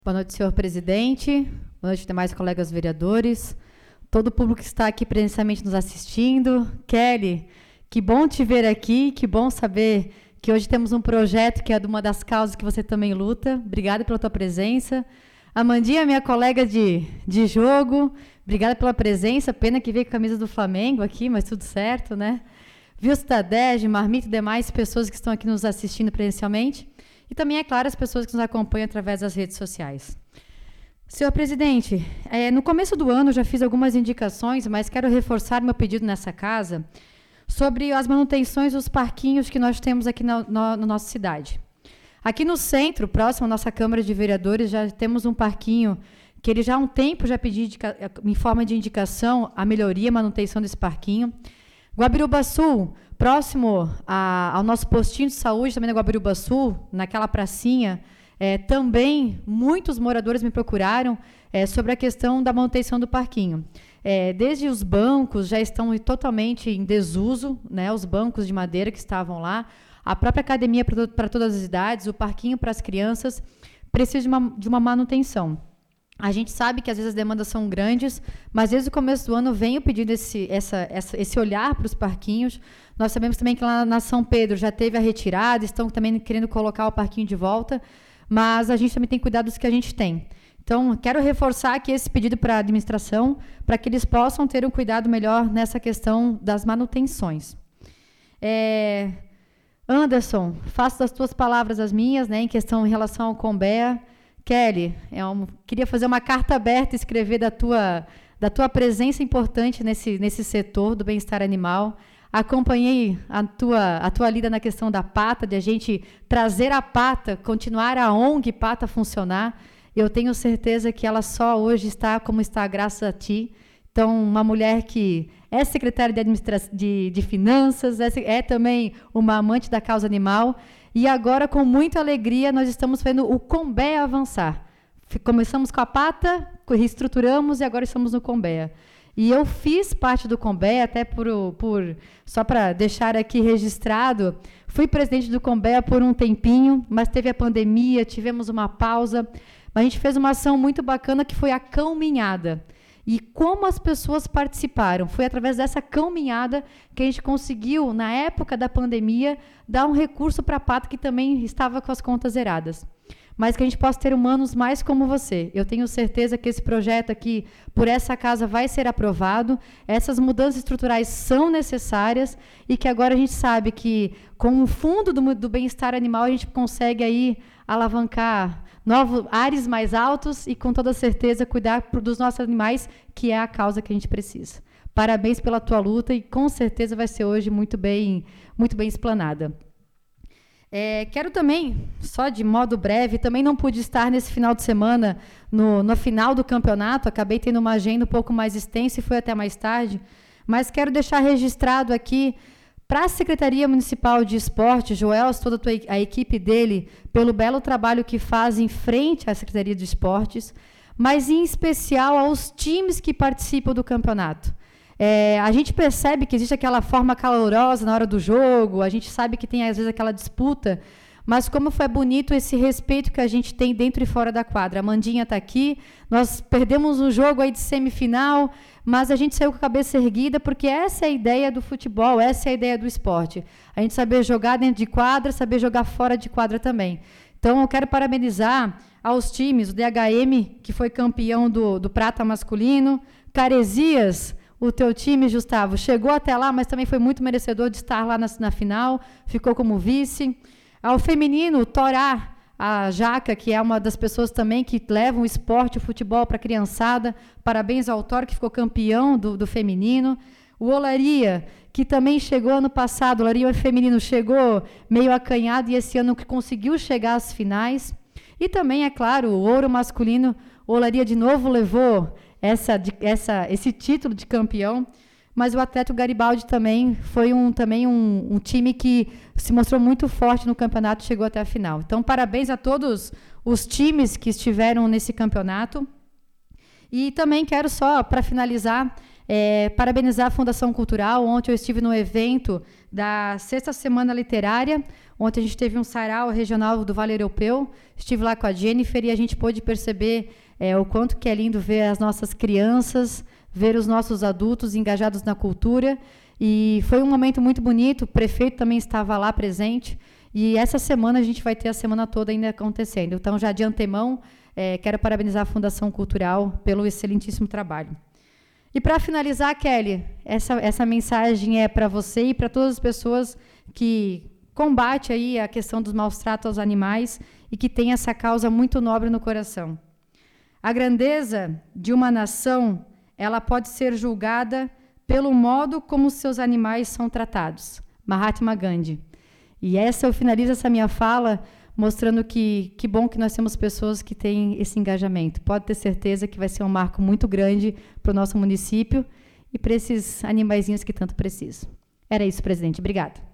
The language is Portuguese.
Boa noite, senhor presidente. Boa noite, demais colegas vereadores. Todo o público que está aqui presencialmente nos assistindo. Kelly, que bom te ver aqui, que bom saber que hoje temos um projeto que é de uma das causas que você também luta. Obrigada pela tua presença. Amandinha, minha colega de jogo, obrigada pela presença. Pena que veio com a camisa do Flamengo aqui, mas tudo certo, né? Vilso Tadege, Marmito e demais pessoas que estão aqui nos assistindo presencialmente. E também, é claro, as pessoas que nos acompanham através das redes sociais. Senhor presidente, no começo do ano eu já fiz algumas indicações, mas quero reforçar meu pedido nessa casa sobre as manutenções dos parquinhos que nós temos aqui na nossa cidade. Aqui no centro, próximo à nossa Câmara de Vereadores, já temos um parquinho que ele já há um tempo já pedi em forma de indicação a melhoria, a manutenção desse parquinho. Guabiruba Sul, próximo ao nosso postinho de saúde, também na Guabiruba Sul, naquela pracinha, também muitos moradores me procuraram sobre a questão da manutenção do parquinho. Desde os bancos já estão totalmente em desuso, né, os bancos de madeira que estavam lá, a própria academia para todas as idades, o parquinho para as crianças, precisa de uma manutenção. A gente sabe que às vezes as demandas são grandes, mas desde o começo do ano venho pedindo esse olhar para os parquinhos. Nós sabemos também que lá na São Pedro já teve a retirada, estão também querendo colocar o parquinho de volta, mas a gente também tem cuidado dos que a gente tem. Então, quero reforçar aqui esse pedido para a administração, para que eles possam ter um cuidado melhor nessa questão das manutenções. Anderson, faço das tuas palavras as minhas, né, em relação ao Combea. Kelly, queria fazer uma carta aberta e escrever da tua presença importante nesse setor do bem-estar animal. Acompanhei a tua lida na questão da PATA, de a gente trazer a PATA, continuar a ONG PATA funcionar. Eu tenho certeza que ela só hoje está como está graças a ti. Então, uma mulher que é secretária de Finanças, é também uma amante da causa animal. E agora, com muita alegria, nós estamos vendo o Combea avançar. Começamos com a PATA, reestruturamos e agora estamos no Combea. E eu fiz parte do Combea, até só para deixar aqui registrado, fui presidente do Combea por um tempinho, mas teve a pandemia, tivemos uma pausa. Mas a gente fez uma ação muito bacana que foi a caminhada. E como as pessoas participaram, foi através dessa caminhada que a gente conseguiu, na época da pandemia, dar um recurso para a PATA que também estava com as contas zeradas. Mas que a gente possa ter humanos mais como você. Eu tenho certeza que esse projeto aqui, por essa casa, vai ser aprovado. Essas mudanças estruturais são necessárias e que agora a gente sabe que, com o fundo do bem-estar animal, a gente consegue aí alavancar novos ares mais altos e, com toda certeza, cuidar dos nossos animais, que é a causa que a gente precisa. Parabéns pela tua luta e, com certeza, vai ser hoje muito bem explanada. Quero também, só de modo breve, também não pude estar nesse final de semana no final do campeonato, acabei tendo uma agenda um pouco mais extensa e fui até mais tarde, mas quero deixar registrado aqui para a Secretaria Municipal de Esporte, Joel, toda a equipe dele, pelo belo trabalho que faz em frente à Secretaria de Esportes, mas em especial aos times que participam do campeonato. A gente percebe que existe aquela forma calorosa na hora do jogo, a gente sabe que tem às vezes aquela disputa, mas como foi bonito esse respeito que a gente tem dentro e fora da quadra. A Mandinha está aqui, nós perdemos um jogo aí de semifinal, mas a gente saiu com a cabeça erguida, porque essa é a ideia do futebol, essa é a ideia do esporte. A gente saber jogar dentro de quadra, saber jogar fora de quadra também. Então, eu quero parabenizar aos times, o DHM, que foi campeão do prata masculino, Caresias, o teu time, Gustavo, chegou até lá, mas também foi muito merecedor de estar lá na final, ficou como vice. Ao feminino, o Torá, a Jaca, que é uma das pessoas também que levam o esporte, o futebol para a criançada. Parabéns ao Thor, que ficou campeão do feminino. O Olaria, que também chegou ano passado, o Olaria feminino chegou meio acanhado e esse ano que conseguiu chegar às finais. E também, é claro, o ouro masculino, o Olaria de novo levou esse título de campeão. Mas o Atlético Garibaldi também foi um time que se mostrou muito forte no campeonato e chegou até a final. Então, parabéns a todos os times que estiveram nesse campeonato. E também quero só, para finalizar, parabenizar a Fundação Cultural. Ontem eu estive no evento da Sexta Semana Literária. Ontem a gente teve um sarau regional do Vale Europeu. Estive lá com a Jennifer e a gente pôde perceber o quanto que é lindo ver as nossas crianças, ver os nossos adultos engajados na cultura. E foi um momento muito bonito. O prefeito também estava lá presente. E essa semana a gente vai ter a semana toda ainda acontecendo. Então, já de antemão, quero parabenizar a Fundação Cultural pelo excelentíssimo trabalho. E para finalizar, Kelly, essa mensagem é para você e para todas as pessoas que combatem aí a questão dos maus tratos aos animais e que tem essa causa muito nobre no coração. A grandeza de uma nação, ela pode ser julgada pelo modo como seus animais são tratados. Mahatma Gandhi. E eu finalizo essa minha fala mostrando que bom que nós temos pessoas que têm esse engajamento. Pode ter certeza que vai ser um marco muito grande para o nosso município e para esses animaizinhos que tanto precisam. Era isso, presidente. Obrigada.